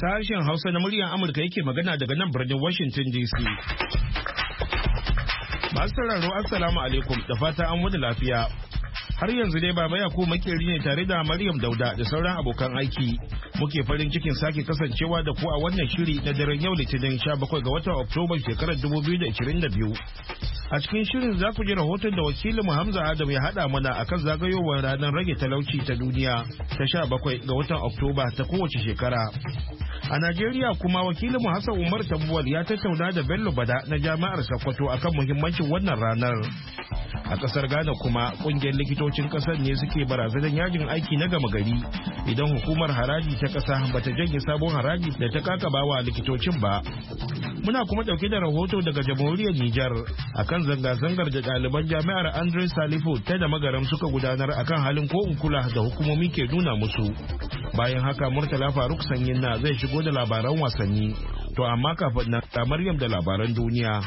Sashen Hausa na muryar Amurka yake magana daga nan birnin Washington DC. Masu sauraro Assalamu alaikum da fata an wani lafiya. Har yanzu dai Baba Yakubu makeri ne tare da Maryam Dauda da sauran abokan aiki. Muke farin cikin sake kasancewa da ku a wannan shiri na daren yau Litinin 17 ga watan Oktoba shekarar 2022. A cikin shirin za ku ji rahoton da wakilin Hamza Adam ya haɗa mana akan zagayowar ranar rage talauci ta duniya ta 17 ga watan Oktoba ta kowace shekara. A Najeriya kuma wakilin Hassan Umar Tambuwal ya tattauna da Bello Bada na Jami'ar Sokoto akan muhimmancin wannan ranar. A kasar Ghana kuma kungiyar likitocin kasar ne suke barazanar yajin aiki na gama gari idan hukumar haraji ta kasa bata janye sabon haraji da ta kakabawa likitocin ba. Muna kuma dauke da rahoto daga jamhuriyar Nijar akan zanga-zangar da ɗaliban jami'ar Andre Salifu ta da magaram suka gudanar akan halin ko kula da hukumomi ke nuna musu. Bayan haka Murtala Faruk Sanyinna zai shigo da labaran wasanni. To amma kafin nan ga Maryam da labaran duniya.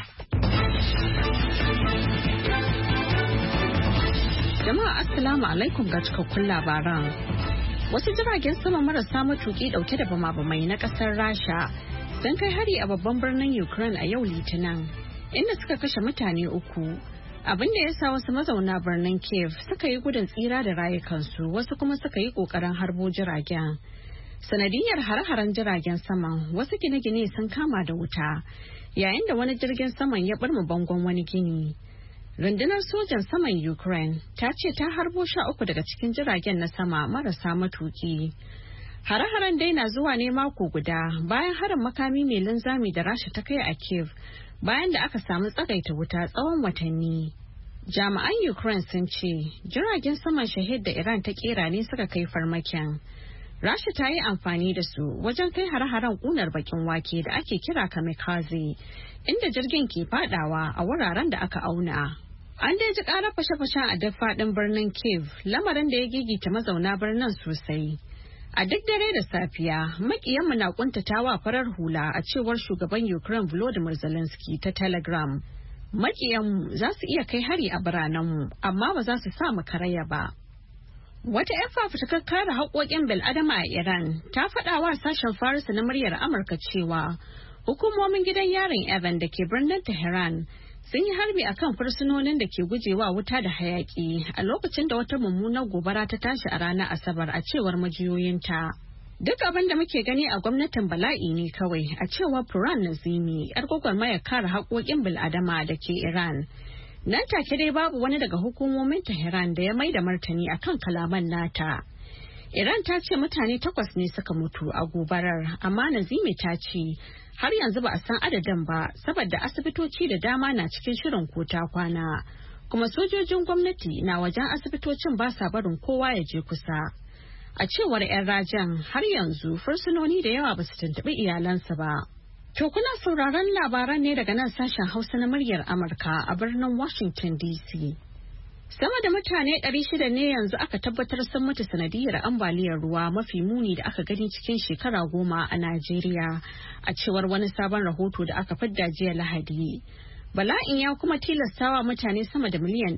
Jama'a Assalamu alaikum ga cikakkun labaran. Wasu jiragen sama marasa matuki dauke da bama-bamai na kasar Rasha sun kai hari a babban birnin Ukraine a yau Litinin, inda suka kashe mutane 3. Abin da ya sa wasu mazauna birnin Kiev suka yi gudun tsira da rayukansu, wasu kuma suka yi kokarin harbo jiragen. Sanadiyar hare-haren jiragen saman, wasu gine-gine sun kama da wuta, yayin da wani jirgin saman ya barma bangon wani gini. Rundunar sojan saman Ukraine ta ce ta harbo 13 daga cikin jiragen na sama marasa matuki. Hare-haren dai na zuwa ne mako guda bayan harin makami mai linzami da Rasha ta kai a Kiev bayan da aka samu tsagaita wuta tsawon watanni. Jami'an Ukraine sun ce jiragen saman Shahid da Iran ta kera ne suka kai farmakin. Rasha ta yi amfani da su wajen kai hare-haren kunar bakin wake da ake kira kamikaze, inda jirgin ke fadawa a wuraren da aka auna. An dai ji ƙarar fashe-fashen a duk faɗin birnin Kiev, lamarin da ya gigita mazauna birnin sosai. A duk dare da safiya, makiyanmu na kuntatawa farar hula a cewar shugaban Ukraine Volodymyr Zelensky ta Telegram. Makiyanmu za su iya kai hari a biranenmu, amma ba za su sa mu karaya ba. Wata 'yan fafutukar kare haƙoƙin bil'adama a Iran ta faɗa wa sashen Farisa na muryar Amurka cewa hukumomin gidan yarin Evan da ke birnin Tehran sun yi harbi akan fursunonin da ke gujewa wuta da hayaki a lokacin da wata mummunar gobara ta tashi a ranar Asabar a cewar majiyoyinta. Duk abin da muke gani a gwamnatin bala'i ne kawai, a cewar Puran Nazimi, 'yar gwagwarmayar kare haƙoƙin bil'adama da ke Iran. Nan take dai babu wani daga hukumomin Tehran da ya mai da martani akan kalaman nata. Iran ta ce mutane 8 ne suka mutu a gobarar, amma Nazimi ta ce har yanzu ba a san adadin ba saboda asibitoci da dama na cikin shirin kota kwana, kuma sojojin gwamnati na wajen asibitocin ba sa barin kowa ya je kusa. A cewar 'yan rajan har yanzu fursunoni da yawa ba su tuntuɓi iyalansa ba. To kuna sauraron labaran ne daga nan sashen Hausa na muryar Amurka a birnin Washington DC. Sama da mutane 600 ne yanzu aka tabbatar sun mutu sanadiyar ambaliyar ruwa mafi muni da aka gani cikin shekara 10 a Najeriya, a cewar wani sabon rahoto da aka fidda jiya Lahadi. Bala'in ya kuma tilastawa mutane sama da miliyan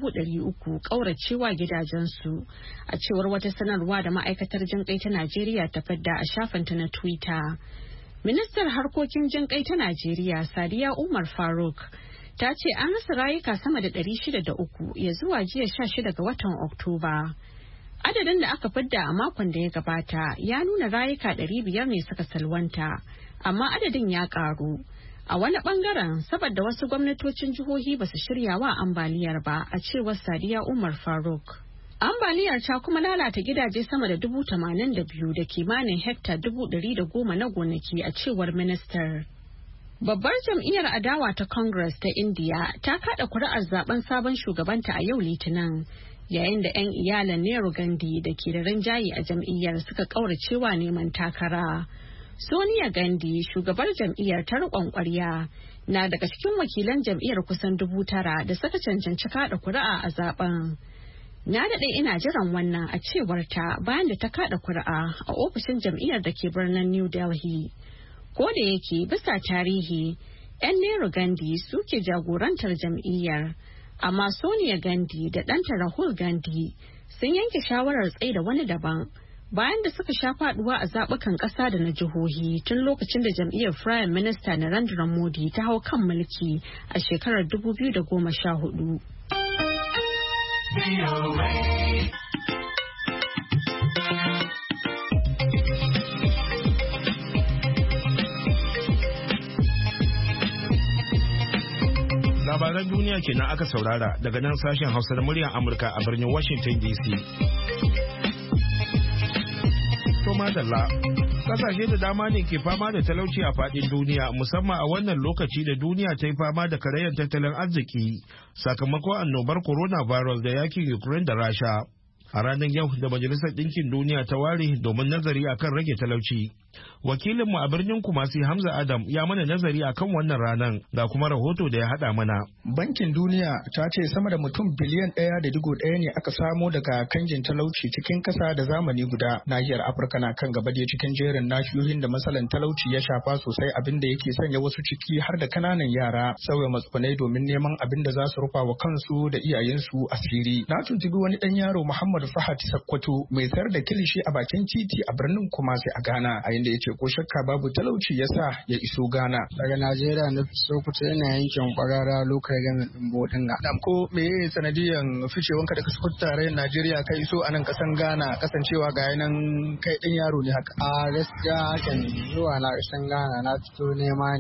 1.300 ƙauracewa gidajensu, a cewar wata sanarwa da ma'aikatar jinƙai ta Najeriya ta fidda a shafinta na Twitter. Ministar harkokin jinƙai ta Najeriya Sadiya Umar Faruk ta ce an rasa rayuka sama da 603 ya zuwa jiya 16 ga watan Oktoba. Adadin da aka fidda a makon da ya gabata ya nuna rayuka 500 ne suka salwanta, amma adadin ya karu. A wani bangaren saboda wasu gwamnatocin jihohi ba su shirya wa ambaliyar ba, a cewar Sadiya Umar Faruk. Ambaliyar ta kuma lalata gidaje sama da 82,000 da kimanin hekta 110 na gonaki, a cewar ministar. Babbar jam'iyyar adawa ta Congress ta India ta kada kuri'ar zaben sabon shugabanta a yau Litinin, yayin da 'yan iyalan Nehru Gandhi da ke da rinjaye a jam'iyyar suka kauracewa neman takara. Sonia Gandhi, shugabar jam'iyyar ta riƙon ƙwarya, na daga cikin wakilan jam'iyyar kusan 9,000 da suka cancanci kada kuri'a a zaben. Na daɗe ina jiran wannan, a cewar ta bayan da ta kada kuri'a a ofishin jam'iyyar da ke birnin New Delhi. Ko da yake bisa tarihi, 'yan Nehru Gandhi suke jagorantar jam'iyyar, amma Sonia Gandhi da ɗanta Rahul Gandhi sun yanke shawarar tsaida wani daban bayan da suka sha faduwa a zaɓukan ƙasa da na jihohi tun lokacin da jam'iyyar Prime Minister Narendra Modi ta hau kan mulki a shekarar 2014. Labaran duniya kenan aka saurara daga nan sashen Hausa na muryar Amurka a birnin Washington DC. To madalla, kasashe da dama ne ke fama da talauci a faɗin duniya, musamman a wannan lokaci da duniya ta yi fama da karayar tattalin arziki sakamakon annobar coronavirus da yakin Ukraine da Rasha. A ranar yau da Majalisar Ɗinkin Duniya ta ware domin nazari akan rage talauci. Wakilinmu a birnin Kumasi Hamza Adam ya mana nazari akan wannan ranar ga kuma rahoto da ya haɗa mana. Bankin Duniya ta ce sama da mutum biliyan 1.1 ne aka samo daga kangin talauci cikin ƙasa da zamani guda. Nahiyar Afirka na kan gaba da cikin jerin nahiyoyin da matsalan talauci ya shafa sosai, abin da yake sanya wasu ciki har da kananan yara sauya matsugunai domin neman abin da za su rufa wa kansu da iyayensu asiri. Na tuntubi wani ɗan yaro Muhammad Fahad Sakkwato mai sayar da kilishi a bakin titi a birnin Kumasi a Ghana, a inda ya ce ko shakka babu talauci yasa ya iso Ghana. Daga Najeriya na Sokoto yana yankin Kwarara lokacin gamin din Bodinga. Dan ko meye sanadiyan ficewanka daga Sokoto tarayyar Najeriya kai iso a nan kasan Ghana, kasancewa ga yanan kai ɗan yaro ne haka? A gaskiya hakan zuwa na kasan Ghana na fito nema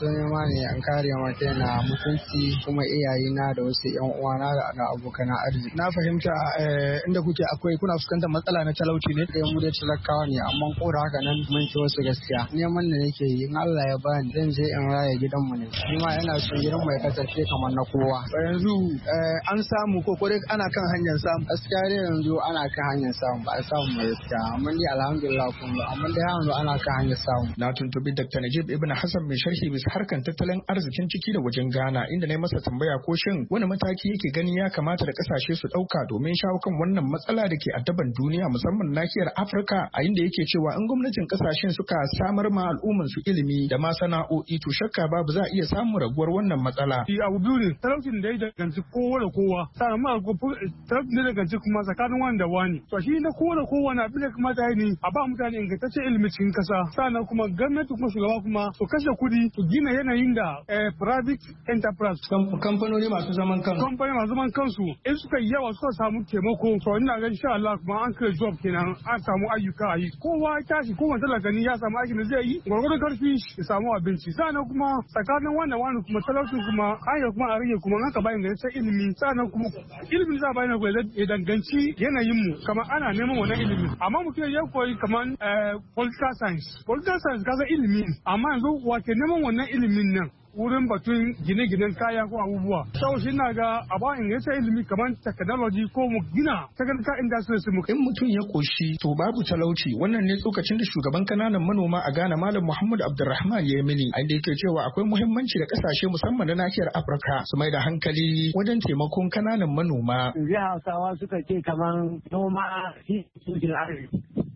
ne an kare mata na mutunci kuma iyayena da wasu ƴan uwana da abokan arziki. Na fahimta inda kuke kuna fuskantar matsala na talauci ne? Mu da talakawa ne amma ko da haka nan mun ci wasu gaskiya. Neman da nake yi in Allah ya bani zan je in raya gidanmu ne. Ni ma ina son gidan mai kasance kamar na kowa. Yanzu an samu ko dai ana kan hanyar samu? Gaskiya dai yanzu ana kan hanyar samu, ba a samu mai gaskiya amma dai alhamdulillah amma dai yanzu ana kan hanyar samu. Na tuntubi Dr. Najib Ibn Hassan mai sharhi bisa harkan tattalin arzikin ciki da wajen Ghana, inda na yi masa tambaya ko shin wani mataki yake ganin ya kamata da kasashe su dauka domin shawo kan wannan matsala da ke addaban duniya musamman nahiyar Afirka, a inda yake cewa in gwamnatin kasashen suka samar ma al'umman su ilimi da ma sana'o'i to shakka babu za a iya samun raguwar wannan matsala. Abu biyu ne, talaucin da ya danganci kowa da kowa, sannan ma talaucin da ya danganci kuma tsakanin wani da wani. To shi na kowa da kowa na abin da kamata yi ne a ba mutane ingantaccen ilimi cikin kasa, sannan kuma gwamnati kuma shugaba kuma su kashe kuɗi su gina yanayin da private enterprise. Kamfanoni masu zaman kansu. Kamfanoni masu zaman kansu in suka yi yawa suka samu taimako to ina ga insha Allah kuma an kira job kenan an samu ayyuka a yi. Kowa ya tashi kowa talakani ya samu aikin da zai yi gwargwadon karfi ya samu abinci. Sannan kuma tsakanin wannan wani kuma talaucin kuma hanyar kuma a rage kuma haka bayan da ya ilimi. Sannan kuma ilimin za a bayan ya danganci yanayin mu kamar ana neman wannan ilimi. Amma mutum ya koyi kamar political science. Political science kasa ilimi amma yanzu wake neman wannan ilimin nan wurin batun gine-ginen kaya ko abubuwa. Sau shi na ga a ba inganta ilimi kamar technology ko mu gina technical industries mu. In mutum ya koshi to babu talauci, wannan ne tsokacin da shugaban kananan manoma a Ghana Malam Muhammad Abdulrahman ya yi mini, inda yake cewa akwai muhimmanci da kasashe musamman na nahiyar Afirka su mai da hankali wajen taimakon kananan manoma. Yanzu Hausawa suka ce kamar noma shi tushen arziki.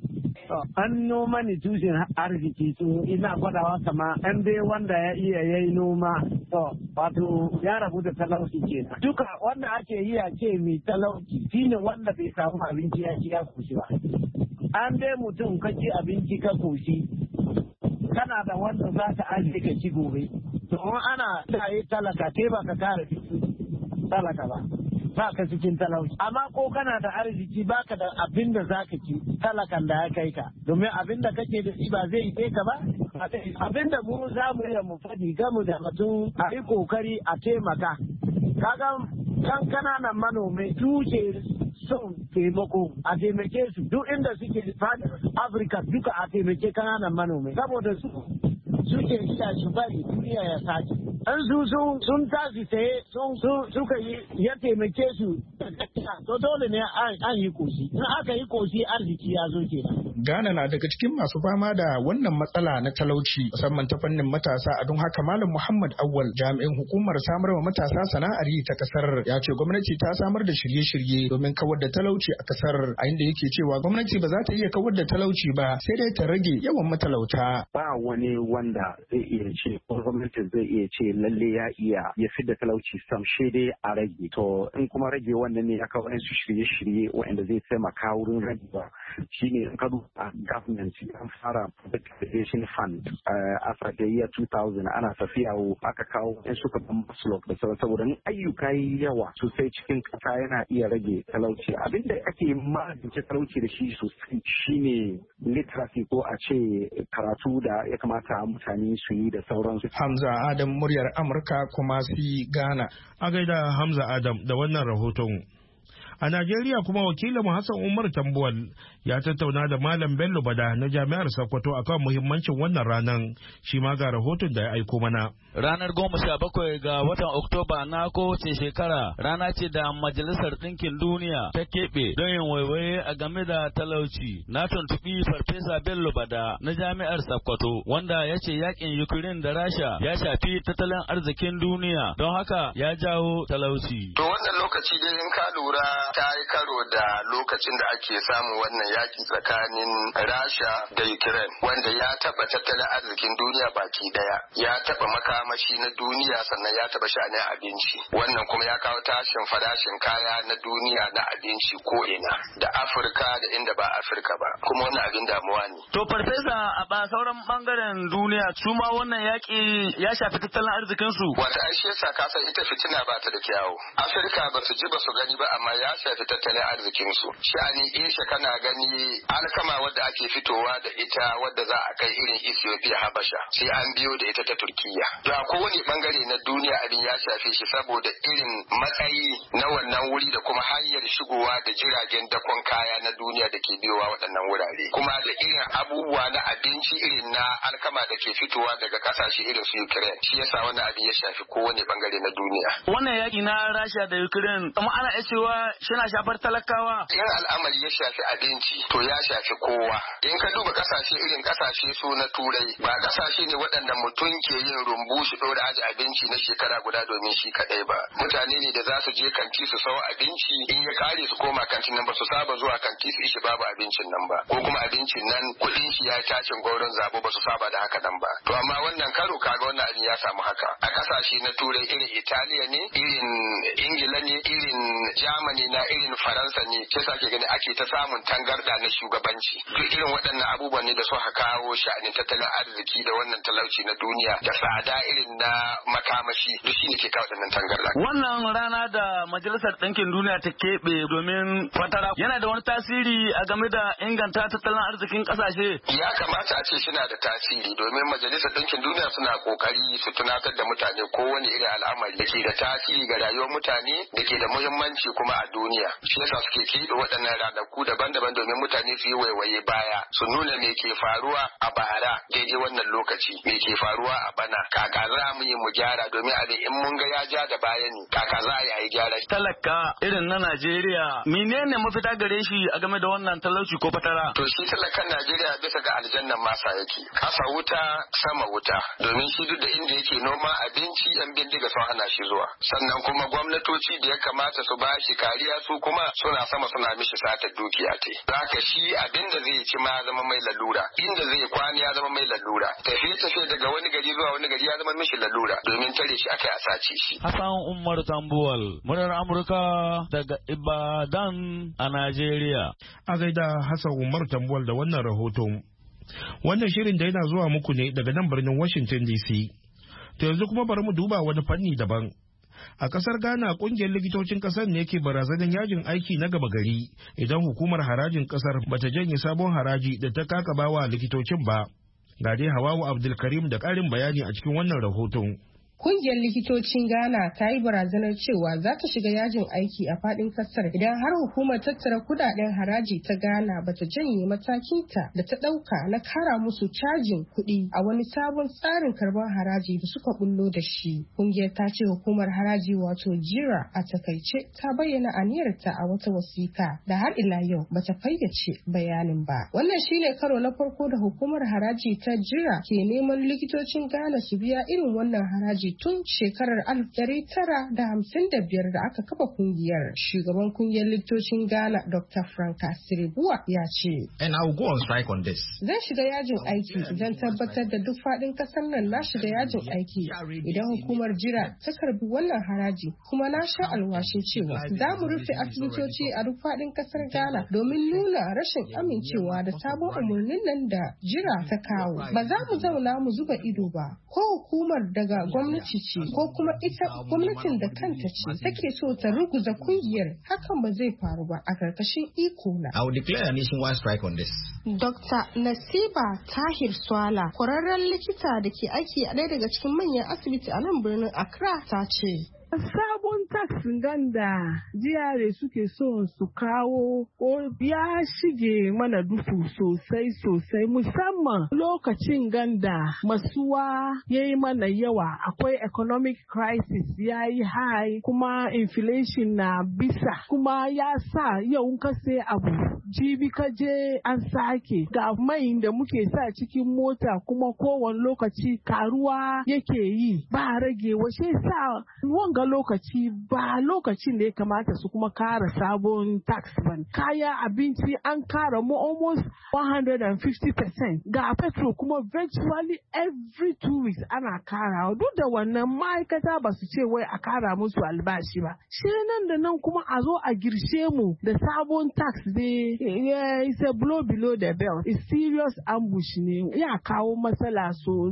An noma ne tushen arziki, to ina gwadawa kama an dai wanda ya iya yayi noma to wato ya rabu da talauci kenan. Duka wanda ake yi a ce mai talauci shine wanda bai samu abinci ya ci ya koshi ba. An dai mutum ka ci abinci ka koshi kana da wanda za ka ajiye ka ci gobe. To ana ta yi talaka ke ba ka kare talaka ba. Ba ka cikin talauci. Amma ko kana da arziki baka da abin da za ka ci talakan da ya kai ka. Domin abin da kake da shi ba zai yi ka ba. Abin da mu za mu iya mu faɗi gamu da mutum a yi kokari a taimaka. Kaga kan kananan manomai tuce son taimako a taimake su duk inda suke faɗin Afirka duka a taimake kananan manomai. Saboda su suke iya su bari duniya ya sake. An sun tashi tsaye suka yi ya taimake su to dole ne an yi koshi. In aka yi koshi arziki ya zo kenan. Ghana na daga cikin masu fama da wannan matsala na talauci musamman ta fannin matasa, a don haka Malam Muhammad Awwal jami'in hukumar samar wa matasa sana'ar yi ta kasar ya ce gwamnati ta samar da shirye-shirye domin kawar da talauci a kasar, a inda yake cewa gwamnati ba za ta iya kawar da talauci ba sai dai ta rage yawan matalauta. Ba wani wanda zai iya ce ko gwamnati zai iya ce lalle ya iya ya fi da talauci sam shi dai a rage. To in kuma rage wannan ne ya kawo su shirye-shirye waɗanda zai taimaka wurin ragewa shine in ka duba government an fara public education fund a year 2000 ana tafiya aka kawo in suka ban maslok da saboda in ayyuka yi yawa sosai cikin kasa yana iya rage talauci. Abinda ake magance talauci da shi sosai shine literacy ko a ce karatu da ya kamata mutane su yi da sauransu. Hamza Adam, muryar Amurka, kuma si Ghana. A gaida Hamza Adam da wannan rahoton. A Najeriya kuma wakilin Hassan Umar Tambuwal ya tattauna da Malam Bello Bada na Jami'ar Sokoto akan muhimmancin wannan ranar, shi ma ga rahoton da ya aiko mana. Ranar 17 ga watan Oktoba na kowace shekara rana ce da Majalisar Ɗinkin Duniya ta keɓe don yin waiwaye a game da talauci. Na tuntuɓi Farfesa Bello Bada na Jami'ar Sokoto wanda ya ce yakin Ukraine da Rasha ya shafi tattalin arzikin duniya don haka ya jawo talauci. To wannan lokaci dai in ka lura ta yi karo da lokacin da ake samun wannan yaki tsakanin Rasha da Ukraine wanda ya taɓa tattalin arzikin duniya baki daya, ya taɓa makamashi na duniya, sannan ya taɓa sha'anin abinci. Wannan kuma ya kawo tashin farashin kaya na duniya na abinci ko ina, da Afirka da inda ba Afirka ba, kuma wannan abin damuwa ne. To Farfesa, a ba sauran bangaren duniya su ma wannan yaki ya shafi tattalin arzikin su. Wata aishe sa kasa ita fitina ba ta da kyawu. Afirka ba su ji ba su gani ba, amma ya shafi tattalin arzikin su. Sha'ani Asia kana gani alkama wadda ake fitowa da ita wadda za a kai irin Ethiopia, Habasha, sai an biyo da ita ta Turkiya. Da kowane bangare na duniya abin ya shafe shi saboda irin matsayi na wannan wuri da kuma hanyar shigowa da jiragen dakon kaya na duniya da ke biyowa waɗannan wurare. Kuma da irin abubuwa na abinci irin na alkama da ke fitowa daga kasashe irin su Ukraine. Shi yasa wannan abin ya shafi kowane bangare na duniya. Wannan yaki na Rasha da Ukraine kuma ana iya cewa yana shafar talakawa. In al'amari ya shafi abinci to ya shafi kowa. In ka duba kasashe irin kasashe su na Turai ba kasashe ne waɗanda mutum ke yin rumbu shi ɗora aji abinci na shekara guda domin shi kaɗai ba. Mutane ne da za su je kanti su sayo abinci, in ya kare su koma kantin nan, ba su saba zuwa kanti su ishi babu abincin nan ba, ko kuma abincin nan kuɗin shi ya tashin gaurin zabo, ba su saba da haka nan ba. To amma wannan karo kaga wannan abin ya samu haka a kasashe na Turai irin Italiya ne, irin Ingila ne, irin Germany na, irin Faransa ne, ke sake gani ake ta samun tangarda na shugabanci. Duk irin waɗannan abubuwan ne da suka kawo sha'anin tattalin arziki da wannan talauci na duniya da tsada irin na makamashi, duk shi ne ke kawo waɗannan tangarda. Wannan rana da Majalisar Ɗinkin Duniya ta keɓe domin fatara yana da wani tasiri a game da inganta tattalin arzikin ƙasashe. Ya kamata a ce suna da tasiri domin Majalisar Ɗinkin Duniya suna ƙoƙari su tunatar da mutane kowane irin al'amari da ke da tasiri ga rayuwar mutane da ke da muhimmanci kuma a duniya. Shi yasa suke keɓe waɗannan ranaku daban-daban domin mutane su yi waiwaye baya, su nuna me ke faruwa a bara daidai wannan lokaci, me ke faruwa a bana, kaka za mu yi mu gyara, domin abin in mun ga ya ja da baya ne, kaka za a yi gyara. Talaka irin na Najeriya menene mafita gare shi a game da wannan talauci ko fatara? To shi talakan Najeriya bisa ga aljannan masa yake, kasa wuta sama wuta, domin shi duk da inda yake noma abinci yan bindiga sun hana shi zuwa. Sannan kuma gwamnatoci da ya kamata su ba shi kariya su kuma suna sama suna mishi satar dukiya te. Zaka shi abin da zai ci ma zama mai lalura, inda zai kwana ya zama mai lalura, tafiye daga wani gari zuwa wani gari ya zama mishi lalura, domin tare shi aka a sace shi. Hassan Umar Tambuwal, murar Amurka daga Ibadan a Najeriya. A gaida Hassan Umar Tambuwal da wannan rahoton. Wannan shirin da yana zuwa muku ne daga nan birnin Washington DC. To yanzu kuma bari mu duba wani fanni daban. A kasar Ghana, kungiyar likitocin kasar ne ke barazanar yajin aiki na gaba gari idan hukumar harajin kasar bata janye sabon haraji da ta kakabawa likitocin ba. Ga dai Hawawu Abdulkarim da ƙarin bayani a cikin wannan rahoton. Kungiyar likitocin Ghana ta yi barazanar cewa za ta shiga yajin aiki a fadin kasar idan har hukumar tattara kudaden haraji ta Ghana bata janye matakinta da ta dauka na kara musu cajin kuɗi a wani sabon tsarin karban haraji da suka bullo da shi. Kungiyar ta ce hukumar haraji wato JIRA a takaice ta bayyana aniyarta a wata wasika da har ila yau bata fayyace bayanin ba. Wannan shine karo na farko da hukumar haraji ta JIRA ke neman likitocin Ghana su biya irin wannan haraji haraji tun shekarar 1955 da aka kafa kungiyar. Shugaban kungiyar likitocin Ghana Dr. Frank Asiribuwa ya ce. And I will go on strike on this. Zan shiga yajin aiki idan tabbatar da duk faɗin ƙasar nan na shiga yajin aiki idan hukumar jira ta karbi wannan haraji, kuma na sha alwashin cewa za mu rufe asibitoci a duk faɗin ƙasar Ghana domin nuna rashin amincewa da sabon umarnin nan da jira ta kawo. Ba za mu zauna mu zuba ido ba, ko hukumar daga gwamnati ce ko kuma ita gwamnatin da kanta ce take so ta ruguza kungiyar, hakan ba zai faru ba a karkashin iko na. I will declare a nationwide strike on this. Dr. Nasiba Tahir Swala, kwararren likita da ke aiki a ɗaya daga cikin manyan asibiti a nan birnin Accra, ta ce. Sabon tax da jiyare suke so su kawo ko ya shige mana dufu sosai musamman lokacin ganda masuwa ya yi mana yawa, akwai economic crisis ya yi high, kuma inflation na bisa, kuma ya sa yau ka sai abu jibi ka je an sake ga mai da muke sa cikin mota, kuma kowane lokaci karuwa yake yi ba rage washe sa wanga lokaci ba lokacin da ya kamata su kuma kara sabon tax ban. Kaya abinci an kara mu almost 150%. Ga petrol kuma virtually every 2 weeks ana kara. Duk da wannan ma'aikata ba su ce wai a kara musu albashi ba. Shi nan da nan kuma a zo a girshe mu da sabon tax dai it's a blow below the belt. It's serious ambush ne. Ya kawo matsala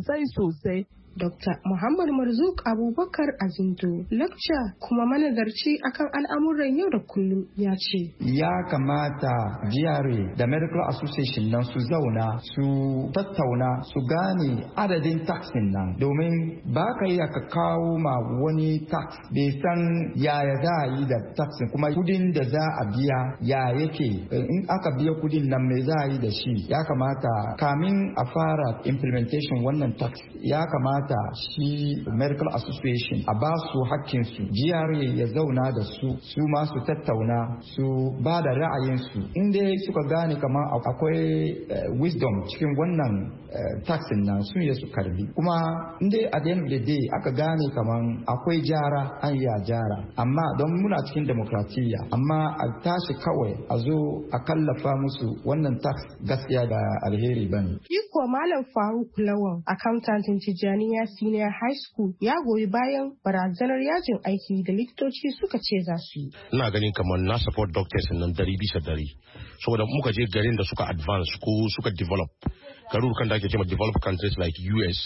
sosai. Dr. Muhammad Marzuk Abubakar Azindo, lecturer kuma manazarci akan al'amuran yau da kullum, ya ce. Ya kamata GRA da Medical Association nan su zauna su tattauna su gane adadin taxin nan, domin ba ka yi ka kawo ma wani tax bai san yaya za a yi da taxin, kuma kudin da za a biya ya yake, in aka biya kudin nan mai za a yi da shi. Ya kamata kamin a fara implementation wannan tax, ya kamata shi Medical Association a ba su hakkinsu, GRA ya zauna da su ma su tattauna su ba da ra'ayinsu, inda suka gane kamar akwai wisdom cikin wannan taxin nan sun yi su karbi, kuma inda at the end of the day aka gane kamar akwai jara an yi a jara, amma don muna cikin demokratiya, amma a tashi kawai a zo a kallafa musu wannan tax gaskiya da alheri bane. Iko Malam Faruk Lawan, accountant Tijjaniya Senior High School, ya goyi bayan barazanar yajin aiki da likitoci suka ce za su yi. Ina ganin kamar na support doctors nan 100%, saboda muka je garin da suka advance ko suka develop, garurukan da ake cewa developed countries like US,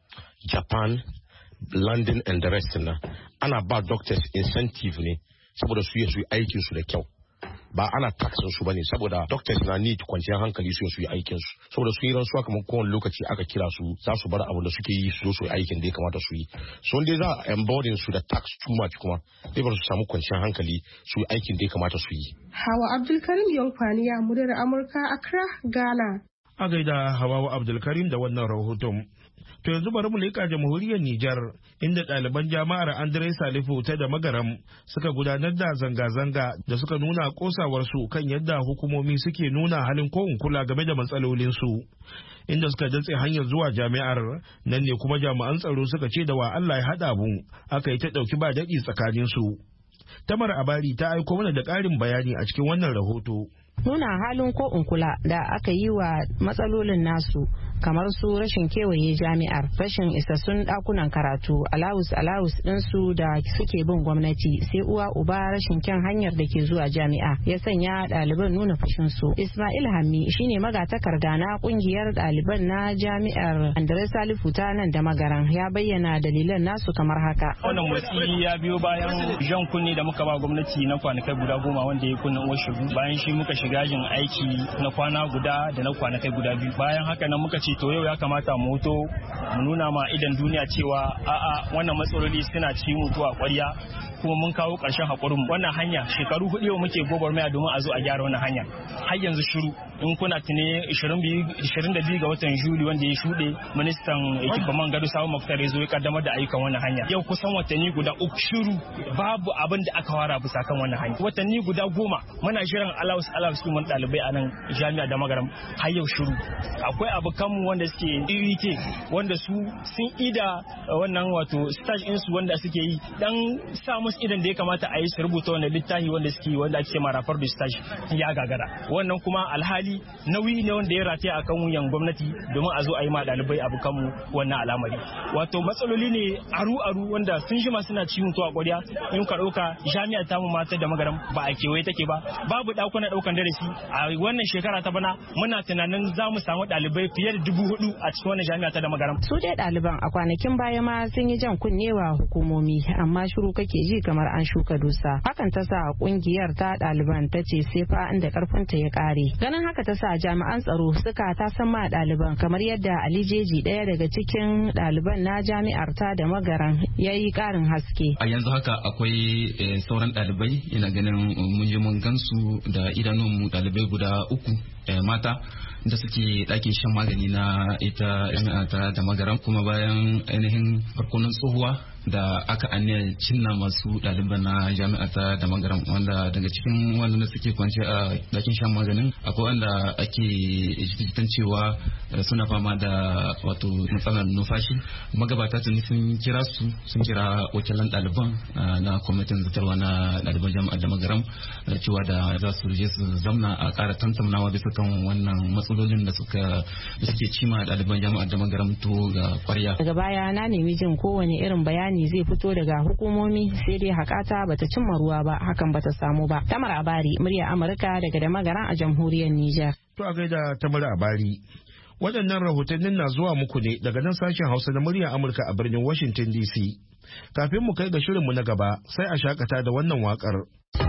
Japan, London and the rest na, ana ba doctors incentive ne saboda su yi aikin su da kyau. Ba ana taxin su bane, saboda doctors na need kwanciyar hankali su yi aikin su, saboda su yi rantsuwa kamar kowane lokaci aka kira su za su bar abu da suke yi su yi aikin da ya kamata su yi. So dai za a embolden su da tax too much, kuma dai ba su samu kwanciyar hankali su yi aikin da ya kamata su yi. Hawa Abdulkarim Yankwani, ya muryar Amurka, Accra, Ghana. A gaida Hawa Abdulkarim da wannan rahoton. To yanzu bari mu leƙa jamhuriyar Nijar, inda ɗaliban jami'ar Andre Salifu ta da Magaram suka gudanar da zanga-zanga da suka nuna ƙosawarsu kan yadda hukumomi suke nuna halin ko kula game da matsalolinsu. Inda suka datse hanyar zuwa jami'ar, nan ne kuma jami'an tsaro suka ce da wa Allah ya haɗa mu, aka yi ta ɗauki ba daɗi tsakaninsu. Tamar Abari ta aiko mana da ƙarin bayani a cikin wannan rahoto. Nuna halin ko kula da aka yi wa matsalolin nasu, kamar su rashin kewaye jami'ar, rashin isassun dakunan karatu, alawus ɗinsu da suke bin gwamnati, sai uwa uba rashin kyan hanyar da ke zuwa jami'a, ya sanya ɗaliban nuna fushinsu. Ismail Hammi shine magatakarda na kungiyar ɗaliban na jami'ar Andre Salifu ta nan da Magaran, ya bayyana dalilan nasu kamar haka. Wannan motsi ya biyo bayan jan kunni da muka ba gwamnati na kwanakai guda 10 wanda ya kunna uwar shigu, bayan shi muka shiga yajin aiki na kwana guda da na kwanakai guda 2. Bayan haka nan muka ce to yau ya kamata mu hoto mu nuna ma idan duniya cewa a'a wannan matsaloli suna ci mutuwa ƙwarya, kuma mun kawo ƙarshen haƙurin wannan hanya. Shekaru 4 yau muke gwagwarmaya domin a zo a gyara wannan hanya, har yanzu shiru. In kuna tune 22 ga watan Juli wanda ya shuɗe, ministan ekipaman Gado Sabo Muktar ya zo ya kaddamar da ayyukan wannan hanya. Yau kusan watanni guda 3 shiru, babu abin da aka fara bisa kan wannan hanya. Watanni guda 10 muna shirin alawus mun ɗalibai a nan jami'a da Magaram, har yau shiru. Akwai abokan mu wanda suke UET wanda su sun ida wannan wato stage din su wanda suke yi dan sa musu idan da ya kamata a yi su rubuta wannan littafi wanda suke wanda ake ma rapport de stage ya gagara wannan kuma alhali nauyi ne wanda ya rataya akan wuyan gwamnati domin a zo a yi ma dalibai abokan mu wannan al'amari wato matsaloli ne aru wanda sun jima suna ciwon to a ƙwarya in ka ɗauka jami'ar tamu mata da magaram ba a kewaye take ba babu ɗakunan ɗaukan darasi a wannan shekara ta bana muna tunanin za mu samu ɗalibai fiye da 4,000 a cikin wannan jami'a ta da magaram. Su dai ɗaliban a kwanakin baya ma sun yi jan kunnewa hukumomi amma shiru kake ji kamar an shuka dusa. Hakan ta sa kungiyar ta ɗaliban ta ce sai fa inda karfinta ya ƙare. Ganin haka ta sa jami'an tsaro suka tasan ma ɗaliban kamar yadda Ali Jeji ɗaya daga cikin ɗaliban na jami'ar ta da magaran ya yi ƙarin haske. A yanzu haka akwai sauran ɗalibai ina ganin mun je mun gansu da idanunmu ɗalibai guda 3 mata da suke ɗakin shan magani na ita jami'a da magaram kuma bayan ainihin barkonon tsohuwa da aka aniyar cinna masu ɗaliban na jami'a ta da magaram wanda daga cikin wanda da suke kwance a ɗakin shan maganin akwai wanda ake jikitan cewa suna fama da wato matsalar numfashi magabata tuni sun kira wakilan ɗaliban na kwamitin zartarwa na ɗaliban jami'a da magaram cewa da za su je su zamna a ƙara tantaunawa bisa kan wannan matsalolin da suke cima ɗaliban jami'a da magaram to ga kwarya. Daga baya na nemi jin kowane irin bayani zai fito daga hukumomi sai dai hakata bata cimma ruwa ba hakan bata samu ba. Tamar Abari murya Amurka daga da magaran a jamhuriyar Nijar. To a gaida Tamar Abari. Waɗannan rahotannin na zuwa muku ne daga nan sashen Hausa na murya Amurka a birnin Washington DC. Kafin mu kai ga shirinmu na gaba sai a shakata da wannan waƙar.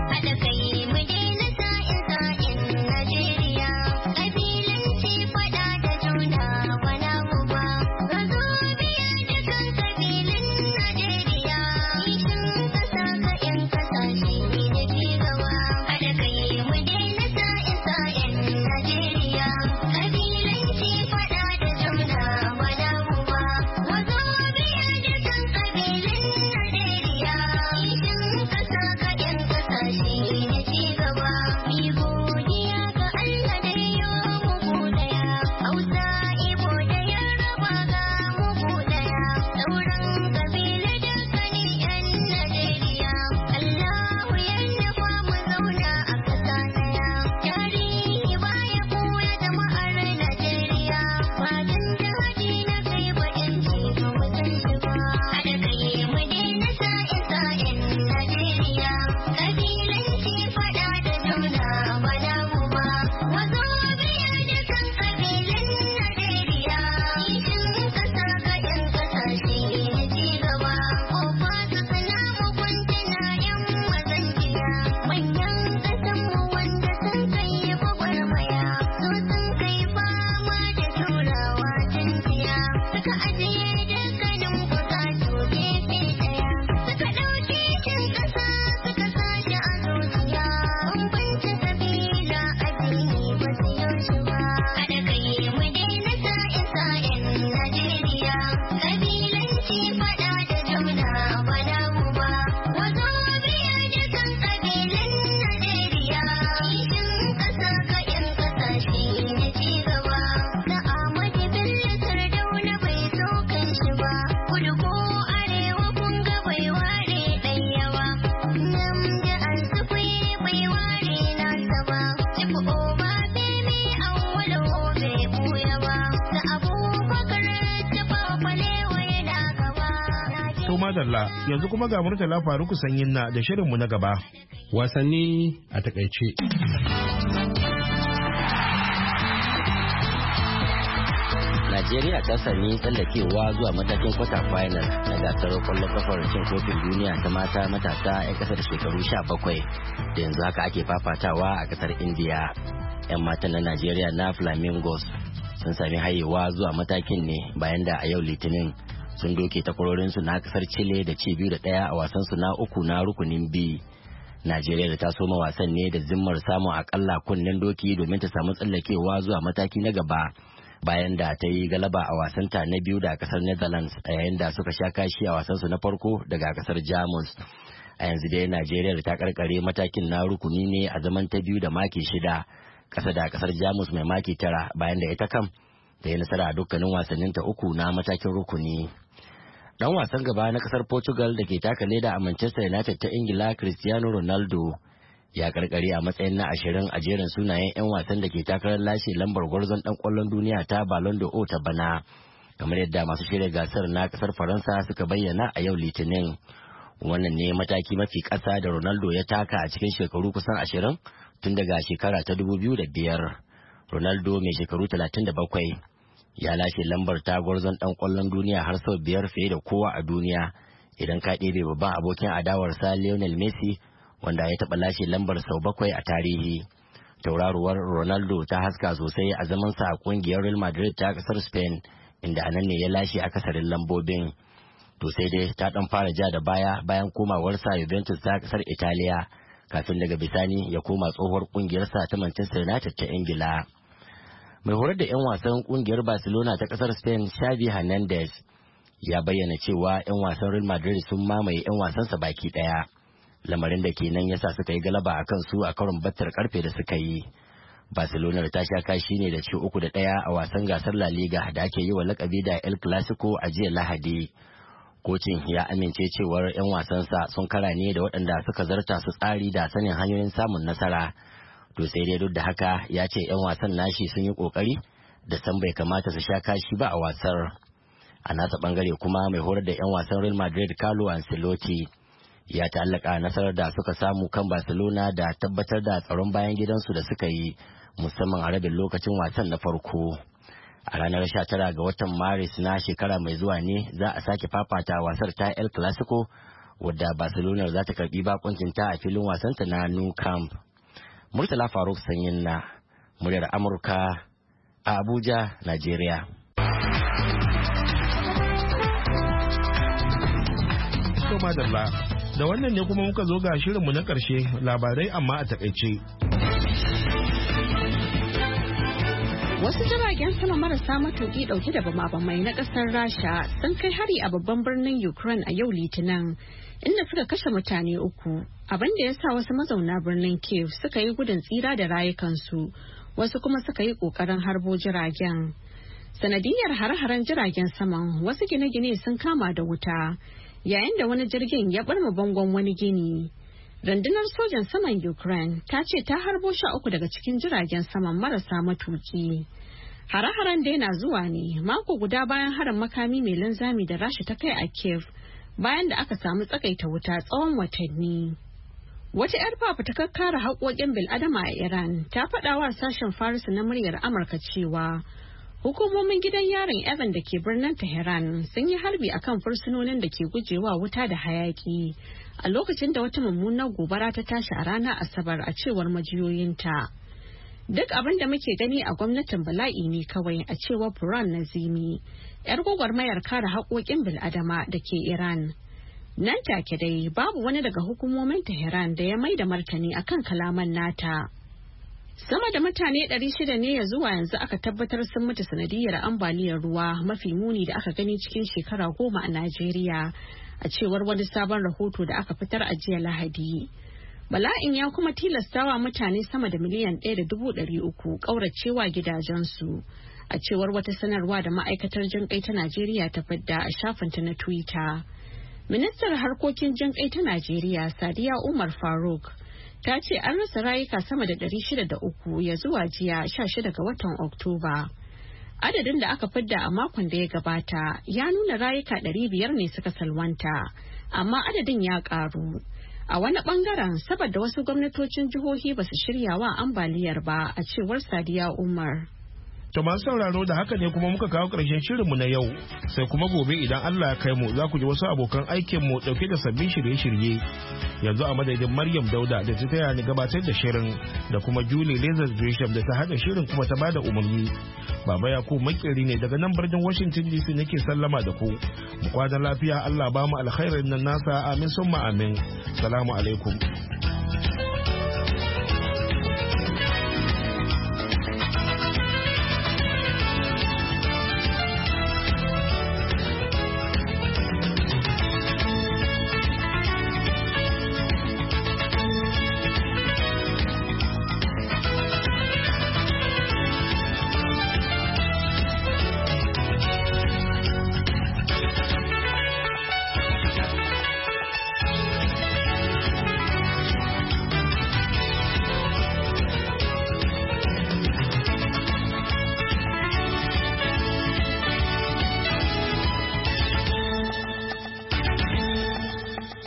Madalla yanzu kuma ga Murtala Faruku Sanyin na da shirinmu na gaba. Wasanni a takaice. Najeriya ta sami tsallakewa zuwa matakin kwata final na gasar kwallon kafar cin kofin duniya ta mata matasa 'yan kasar shekaru 17 da yanzu haka ake fafatawa a kasar India. 'Yan matan na Najeriya na Flamingos sun sami hayewa zuwa matakin ne bayan da a yau Litinin sun doke takwarorinsu na kasar Chile da ci 2-1 a wasansu na uku na rukunin B. Najeriya da ta soma wasan ne da zimmar samun akalla kunnen doki domin ta samu tsallakewa zuwa mataki na gaba bayan da ta yi galaba a wasanta na biyu da kasar Netherlands a yayin da suka sha kashi a wasansu na farko daga kasar Jamus. A yanzu dai Najeriya da ta karkare matakin na rukuni ne a zaman ta biyu da maki 6 kasa da kasar Jamus mai maki 9 bayan da ita kam da ya nasara a dukkanin wasanninta uku na matakin rukuni. Dan wasan gaba na kasar Portugal da ke taka leda a Manchester United ta Ingila Cristiano Ronaldo ya karkare a matsayin na 20 a jerin sunayen 'yan wasan da ke takarar lashe lambar gwarzon dan kwallon duniya ta Ballon d'Or ta bana, kamar yadda masu shirya gasar na kasar Faransa suka bayyana a yau Litinin. Wannan ne mataki mafi ƙasa da Ronaldo ya taka a cikin shekaru kusan 20 tun daga shekara ta 2005. Ronaldo mai shekaru 37 ya lashe lambar ta gwarzon dan kwallon duniya har sau 5 fiye da kowa a duniya idan ka ɗebe babban abokin adawarsa Lionel Messi wanda ya taɓa lashe lambar sau 7 a tarihi. Tauraruwar Ronaldo ta haska sosai a zamansa a ƙungiyar Real Madrid ta ƙasar Spain, inda anan ne ya lashe akasarin lambobin. To sai dai ta ɗan fara ja da baya bayan komawarsa Juventus ta ƙasar Italiya, kafin daga bisani ya koma tsohuwar ƙungiyarsa ta Manchester United ta Ingila. Mai horar da 'yan wasan ƙungiyar Barcelona ta ƙasar Spain, Xavi Hernandez, ya bayyana cewa 'yan wasan Real Madrid sun mamaye 'yan wasansa baki ɗaya. Lamarin da kenan yasa suka yi galaba a kansu a karon battar karfe da suka yi. Barcelona ta sha kashi ne da ci 3-1 a wasan gasar La Liga da ake yi wa lakabi da El Clasico a jiya Lahadi. Kocin ya amince cewar 'yan wasansa sun kara ne da waɗanda suka zarta su tsari da sanin hanyoyin samun nasara. To sai dai duk da haka ya ce 'yan wasan nashi sun yi ƙoƙari da san bai kamata su sha kashi ba a wasar. A nasa bangare kuma mai horar da 'yan wasan Real Madrid Carlo Ancelotti ya ta'allaka nasarar da suka samu kan Barcelona da tabbatar da tsaron bayan gidansu da suka yi, musamman a rabin lokacin wasan na farko. A ranar 19 ga watan Maris na shekara mai zuwa ne za a sake fafata wasar ta El Clasico, wadda Barcelona za ta karbi bakuncin ta a filin wasanta na Nou Camp. Murtala Faruk Sanyin na muryar Amurka a Abuja, Najeriya. Da wannan ne kuma muka zo ga shirinmu na ƙarshe, labarai amma a takaice. Wasu jiragen sama marasa matuƙi ɗauke da bama-bamai na ƙasar Rasha sun kai hari a babban birnin Ukraine a yau Litinin, inda suka kashe mutane 3, abin da ya sa wasu mazauna birnin Kiev suka yi gudun tsira da rayukansu, wasu kuma suka yi ƙoƙarin harbo jiragen. Sanadiyar hare-haren jiragen saman, wasu gine-gine sun kama da wuta, yayin da wani jirgin ya ɓarma bangon wani gini. Rundunar sojan saman Ukraine ta ce ta harbo 13 daga cikin jiragen saman marasa matuki. Hare-haren dai na zuwa ne mako guda bayan harin makami mai linzami da Rasha ta kai a Kiev, bayan da aka samu tsagaita wuta tsawon watanni. Wata 'yar fafutukar kare haƙoƙin bil'adama a Iran ta faɗa wa sashen Farisa na muryar Amurka cewa hukumomin gidan yarin Evan da ke birnin Tehran sun yi harbi akan fursunonin da ke gujewa wuta da hayaki a lokacin da wata mummunar gobara ta tashi a ranar Asabar, a cewar majiyoyinta. Duk abin da muke gani a gwamnatin bala'i ne kawai, a cewar Buran Nazimi, 'yar gwagwarmayar kare haƙoƙin bil'adama da ke Iran. Nan take dai babu wani daga hukumomin Tehran da ya mai da martani akan kalaman nata. Sama da mutane 600 ne ya zuwa yanzu aka tabbatar sun mutu sanadiyar ambaliyar ruwa mafi muni da aka gani cikin shekara 10 a Najeriya, a cewar wani sabon rahoto da aka fitar a jiya Lahadi. Bala'in ya kuma tilastawa mutane sama da miliyan 1.300 ƙauracewa gidajensu, a cewar wata sanarwa da ma'aikatar jinƙai ta Najeriya ta fidda a shafinta na Twitter. Ministar harkokin jinƙai ta Najeriya Sadiya Umar Faruk ta ce an rasa rayuka sama da 603 ya zuwa jiya 16 ga watan Oktoba. Adadin da aka fidda a makon da ya gabata ya nuna rayuka 500 ne suka salwanta, amma adadin ya karu. A wani bangaren, saboda wasu gwamnatocin jihohi ba su shirya wa ambaliyar ba, a cewar Sadiya Umar. To masu sauraro, da haka ne kuma muka kawo ƙarshen shirinmu na yau, sai kuma gobe idan Allah ya kai mu za ku ji wasu abokan aikinmu ɗauke da sabbin shirye-shirye. Yanzu a madadin Maryam Dauda da ta taya ni gabatar da shirin, da kuma Julie Lazarus Gresham da ta haɗa shirin kuma ta bada umarni. Baba Yakubu makeri ne daga nan birnin Washington DC nake sallama da ku. Mu kwana lafiya, Allah ba mu alkhairin nan nasa, amin summa amin. Salamu alaikum.